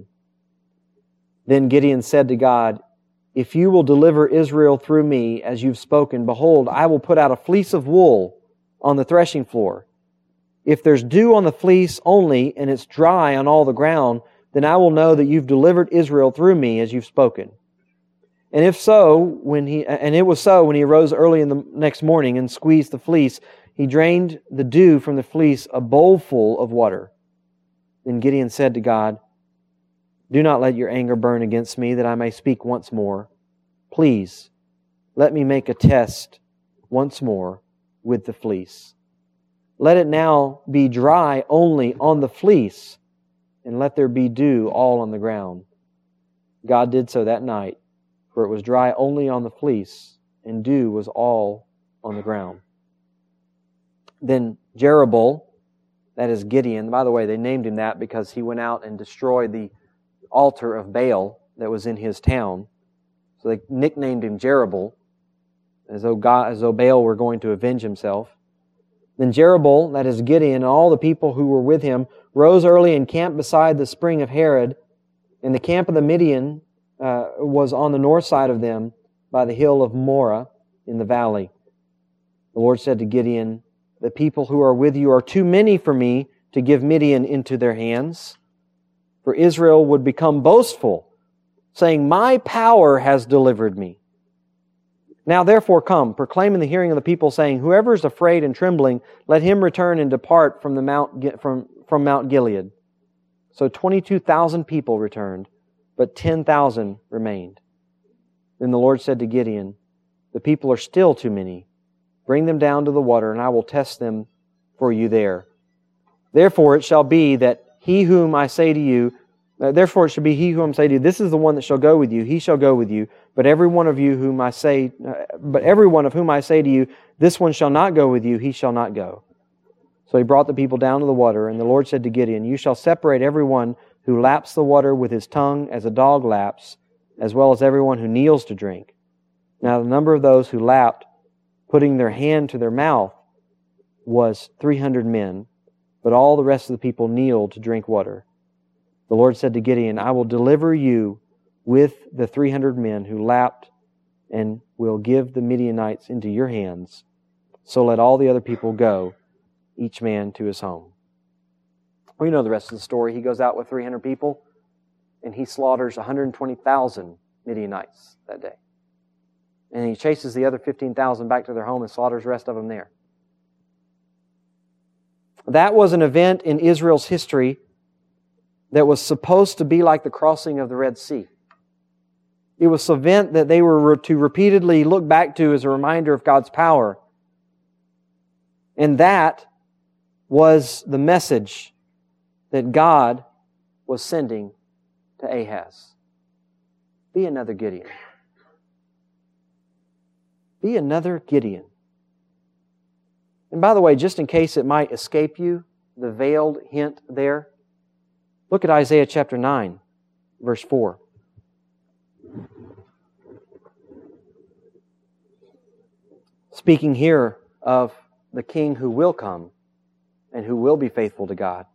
Then Gideon said to God, "If you will deliver Israel through me, as you've spoken, behold, I will put out a fleece of wool on the threshing floor. If there's dew on the fleece only, and it's dry on all the ground, then I will know that you've delivered Israel through me, as you've spoken." And it was so when he arose early in the next morning and squeezed the fleece, he drained the dew from the fleece, a bowlful of water. Then Gideon said to God, "Do not let your anger burn against me, that I may speak once more. Please, let me make a test once more with the fleece. Let it now be dry only on the fleece, and let there be dew all on the ground." God did so that night, for it was dry only on the fleece, and dew was all on the ground. Then Jerubbaal, that is Gideon, by the way, they named him that because he went out and destroyed the altar of Baal that was in his town. So they nicknamed him Jerubbaal, as though Baal were going to avenge himself. Then Jerubbaal, that is Gideon, and all the people who were with him, rose early and camped beside the spring of Harod. And the camp of the Midian was on the north side of them, by the hill of Moreh in the valley. The Lord said to Gideon, "The people who are with you are too many for me to give Midian into their hands." For Israel would become boastful, saying, "My power has delivered me." Now therefore come, proclaim in the hearing of the people, saying, "Whoever is afraid and trembling, let him return and depart from Mount Gilead." So 22,000 people returned, but 10,000 remained. Then the Lord said to Gideon, "The people are still too many. Bring them down to the water, and I will test them for you there. Therefore it shall be that he whom I say to you, this is the one that shall go with you. He shall go with you. But every one of whom I say to you, this one shall not go with you. He shall not go." So he brought the people down to the water, and the Lord said to Gideon, "You shall separate everyone who laps the water with his tongue as a dog laps, as well as everyone who kneels to drink." Now the number of those who lapped, putting their hand to their mouth, was 300 men, but all the rest of the people kneeled to drink water. The Lord said to Gideon, "I will deliver you with the 300 men who lapped, and will give the Midianites into your hands. So let all the other people go, each man to his home." We know the rest of the story. He goes out with 300 people, and he slaughters 120,000 Midianites that day. And he chases the other 15,000 back to their home and slaughters the rest of them there. That was an event in Israel's history that was supposed to be like the crossing of the Red Sea. It was an event that they were to repeatedly look back to as a reminder of God's power. And that was the message that God was sending to Ahaz. Be another Gideon. Be another Gideon. And by the way, just in case it might escape you, the veiled hint there, look at Isaiah chapter 9, verse 4. Speaking here of the King who will come and who will be faithful to God.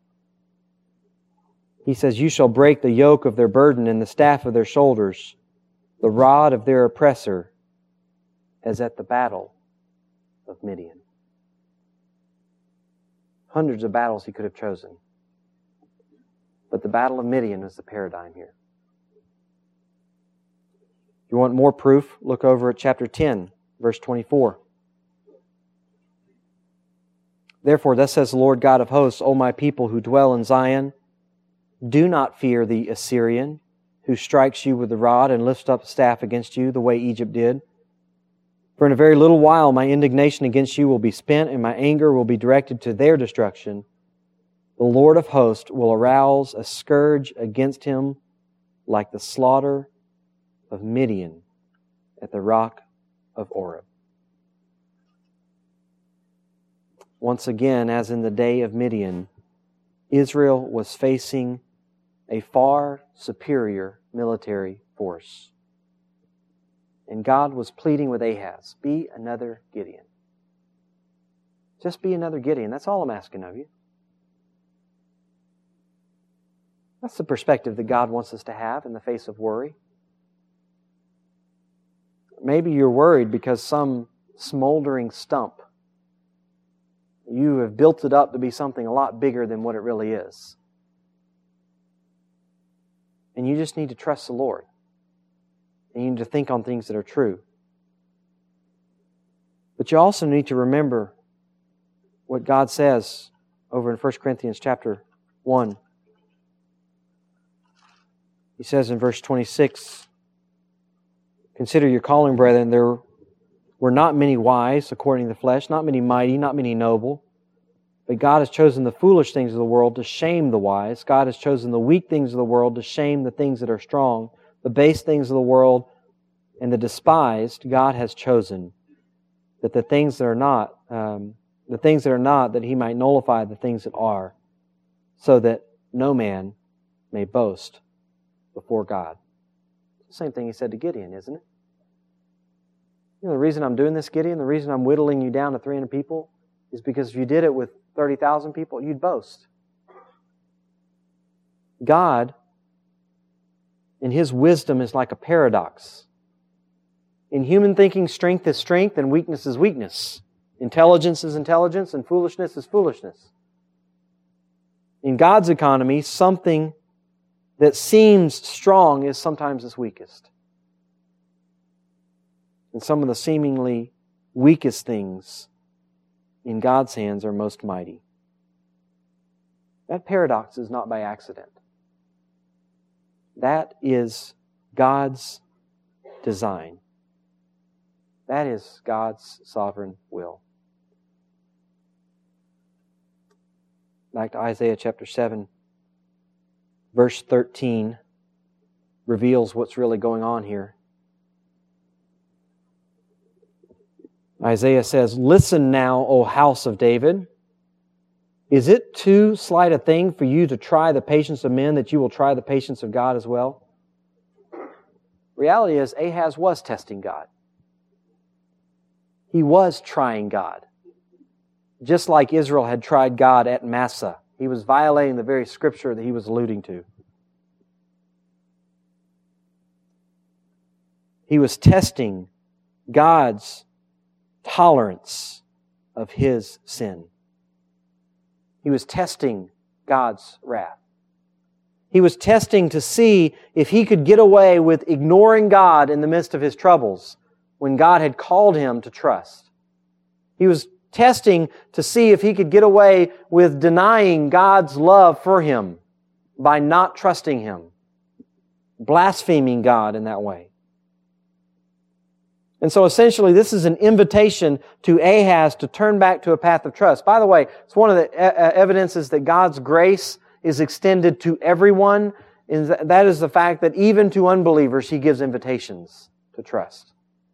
He says, "You shall break the yoke of their burden and the staff of their shoulders, the rod of their oppressor, as at the battle of Midian." Hundreds of battles he could have chosen. But the battle of Midian is the paradigm here. If you want more proof, look over at chapter 10, verse 24. "Therefore, thus says the Lord God of hosts, O my people who dwell in Zion, do not fear the Assyrian, who strikes you with the rod and lifts up a staff against you, the way Egypt did. For in a very little while my indignation against you will be spent, and my anger will be directed to their destruction. The Lord of hosts will arouse a scourge against him like the slaughter of Midian at the rock of Oreb. Once again, as in the day of Midian, Israel was facing a far superior military force. And God was pleading with Ahaz, be another Gideon. Just be another Gideon. That's all I'm asking of you. That's the perspective that God wants us to have in the face of worry. Maybe you're worried because some smoldering stump, you have built it up to be something a lot bigger than what it really is. And you just need to trust the Lord. And you need to think on things that are true. But you also need to remember what God says over in 1 Corinthians chapter 1. He says in verse 26, consider your calling, brethren. There were not many wise according to the flesh, not many mighty, not many noble. But God has chosen the foolish things of the world to shame the wise. God has chosen the weak things of the world to shame the things that are strong. The base things of the world and the despised God has chosen, that the things that are not, that He might nullify the things that are, so that no man may boast before God. It's the same thing He said to Gideon, isn't it? You know, the reason I'm doing this, Gideon, the reason I'm whittling you down to 300 people is because if you did it with 30,000 people, you'd boast. God, in His wisdom, is like a paradox. In human thinking, strength is strength and weakness is weakness. Intelligence is intelligence and foolishness is foolishness. In God's economy, something that seems strong is sometimes its weakest. And some of the seemingly weakest things in God's hands are most mighty. That paradox is not by accident. That is God's design. That is God's sovereign will. Back to Isaiah chapter 7, verse 13 reveals what's really going on here. Isaiah says, listen now, O house of David. Is it too slight a thing for you to try the patience of men that you will try the patience of God as well? Reality is, Ahaz was testing God. He was trying God. Just like Israel had tried God at Massah. He was violating the very scripture that he was alluding to. He was testing God's tolerance of his sin. He was testing God's wrath. He was testing to see if he could get away with ignoring God in the midst of his troubles when God had called him to trust. He was testing to see if he could get away with denying God's love for him by not trusting Him, blaspheming God in that way. And so essentially this is an invitation to Ahaz to turn back to a path of trust. By the way, it's one of the evidences that God's grace is extended to everyone. And that is the fact that even to unbelievers He gives invitations to trust.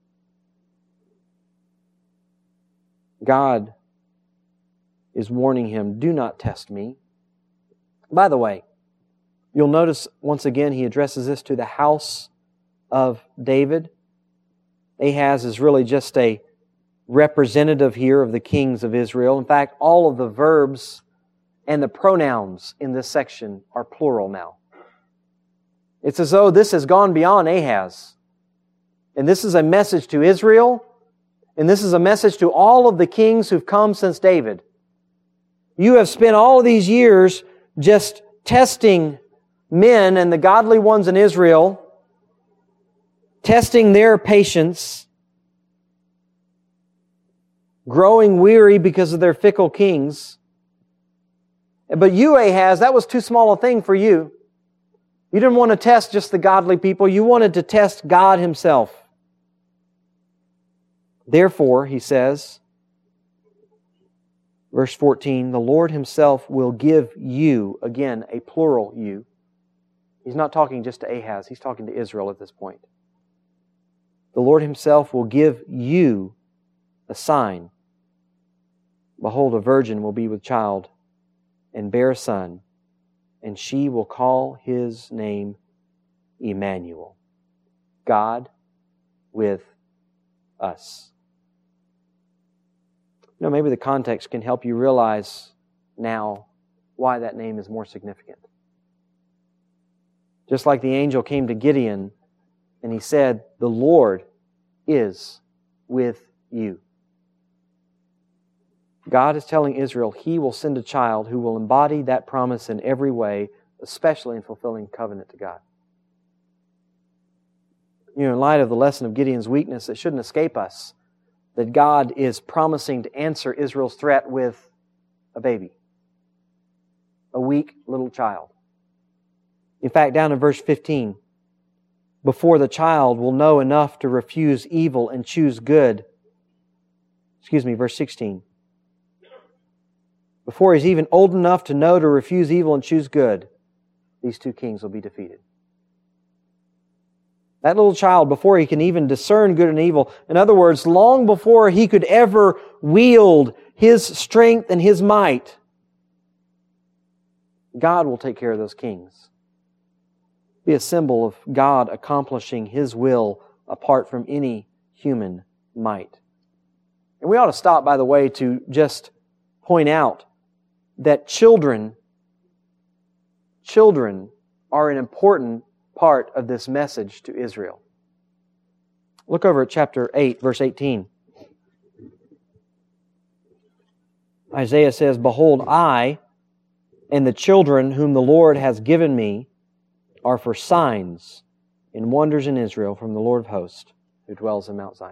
God is warning him, do not test me. By the way, you'll notice once again He addresses this to the house of David. Ahaz is really just a representative here of the kings of Israel. In fact, all of the verbs and the pronouns in this section are plural now. It's as though this has gone beyond Ahaz. And this is a message to Israel, and this is a message to all of the kings who've come since David. You have spent all of these years just testing men and the godly ones in Israel, testing their patience, growing weary because of their fickle kings. But you, Ahaz, that was too small a thing for you. You didn't want to test just the godly people. You wanted to test God Himself. Therefore, he says, verse 14, the Lord Himself will give you, again, a plural you. He's not talking just to Ahaz, He's talking to Israel at this point. The Lord Himself will give you a sign. Behold, a virgin will be with child and bear a son, and she will call His name Emmanuel, God with us. Maybe the context can help you realize now why that name is more significant. Just like the angel came to Gideon and he said, the Lord is with you. God is telling Israel He will send a child who will embody that promise in every way, especially in fulfilling covenant to God. In light of the lesson of Gideon's weakness, it shouldn't escape us that God is promising to answer Israel's threat with a baby, a weak little child. In fact, down in verse 15, before the child will know enough to refuse evil and choose good. Verse 16. Before he's even old enough to know to refuse evil and choose good, these two kings will be defeated. That little child, before he can even discern good and evil, in other words, long before he could ever wield his strength and his might, God will take care of those kings. Be a symbol of God accomplishing His will apart from any human might. And we ought to stop, by the way, to just point out that children are an important part of this message to Israel. Look over at chapter 8, verse 18. Isaiah says, behold, I and the children whom the Lord has given me are for signs and wonders in Israel from the Lord of hosts who dwells in Mount Zion.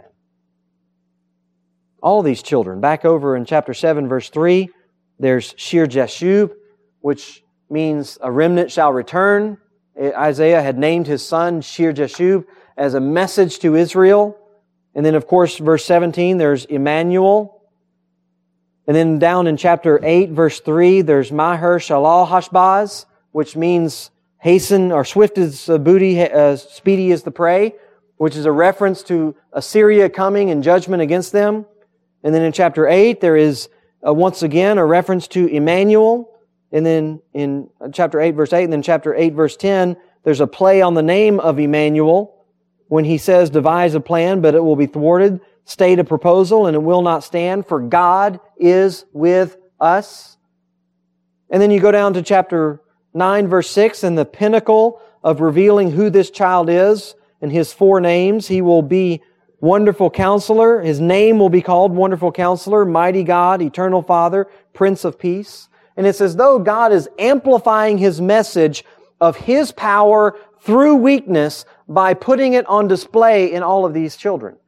All these children. Back over in chapter 7, verse 3, there's Shir Jashub, which means a remnant shall return. Isaiah had named his son Shir Jashub as a message to Israel. And then, of course, verse 17, there's Emmanuel. And then down in chapter 8, verse 3, there's Maher Shalal Hashbaz, which means hasten or swift as the booty, speedy as the prey, which is a reference to Assyria coming and judgment against them. And then in chapter 8, there is once again a reference to Emmanuel. And then in chapter 8, verse 8, and then chapter 8, verse 10, there's a play on the name of Emmanuel when he says, devise a plan, but it will be thwarted. State a proposal, and it will not stand, for God is with us. And then you go down to chapter 9, verse 6, and the pinnacle of revealing who this child is and His four names. He will be Wonderful Counselor. His name will be called Wonderful Counselor, Mighty God, Eternal Father, Prince of Peace. And it's as though God is amplifying His message of His power through weakness by putting it on display in all of these children.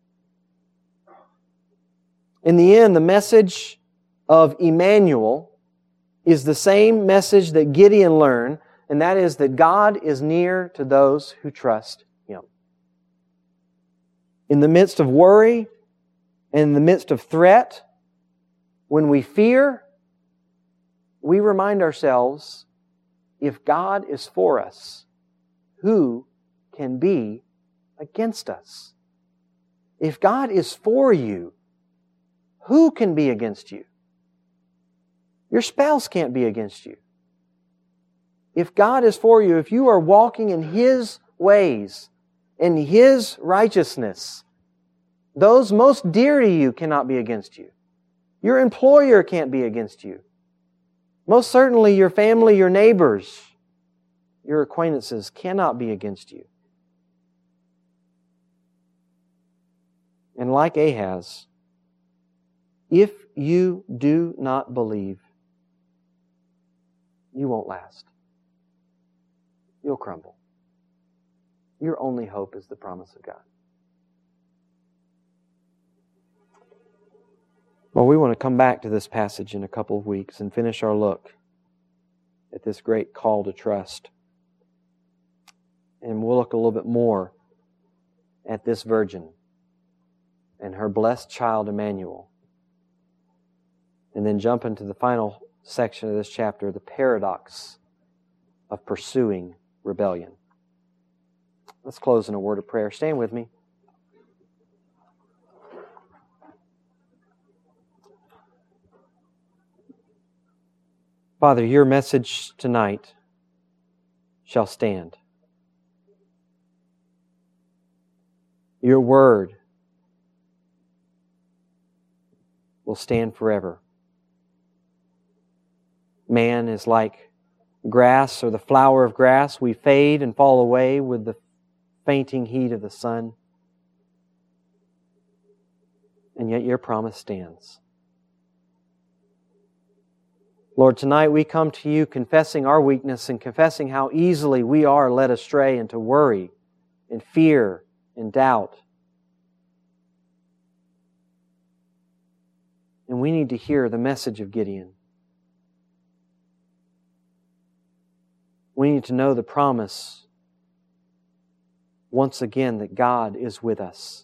In the end, the message of Emmanuel is the same message that Gideon learned, and that is that God is near to those who trust Him. In the midst of worry, in the midst of threat, when we fear, we remind ourselves, if God is for us, who can be against us? If God is for you, who can be against you? Your spouse can't be against you. If God is for you, if you are walking in His ways, in His righteousness, those most dear to you cannot be against you. Your employer can't be against you. Most certainly your family, your neighbors, your acquaintances cannot be against you. And like Ahaz, if you do not believe, you won't last. You'll crumble. Your only hope is the promise of God. Well, we want to come back to this passage in a couple of weeks and finish our look at this great call to trust. And we'll look a little bit more at this virgin and her blessed child Emmanuel. And then jump into the final section of this chapter, the paradox of pursuing rebellion. Let's close in a word of prayer. Stand with me. Father, your message tonight shall stand. Your word will stand forever. Man is like grass or the flower of grass. We fade and fall away with the fainting heat of the sun. And yet your promise stands. Lord, tonight we come to you confessing our weakness and confessing how easily we are led astray into worry and fear and doubt. And we need to hear the message of Gideon. We need to know the promise once again that God is with us.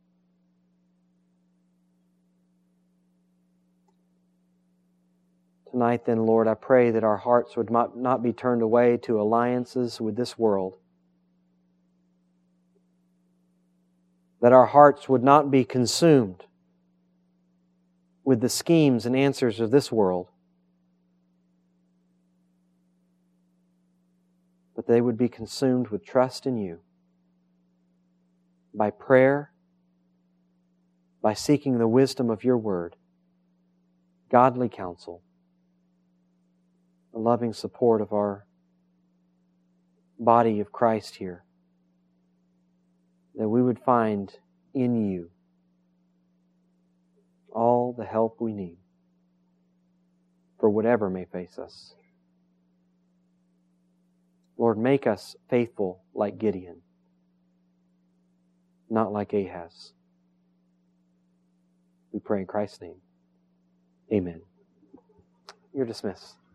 Tonight then, Lord, I pray that our hearts would not be turned away to alliances with this world. That our hearts would not be consumed with the schemes and answers of this world. But they would be consumed with trust in you. By prayer, by seeking the wisdom of your word, godly counsel, the loving support of our body of Christ here, that we would find in you all the help we need for whatever may face us. Lord, make us faithful like Gideon, not like Ahaz. We pray in Christ's name. Amen. You're dismissed.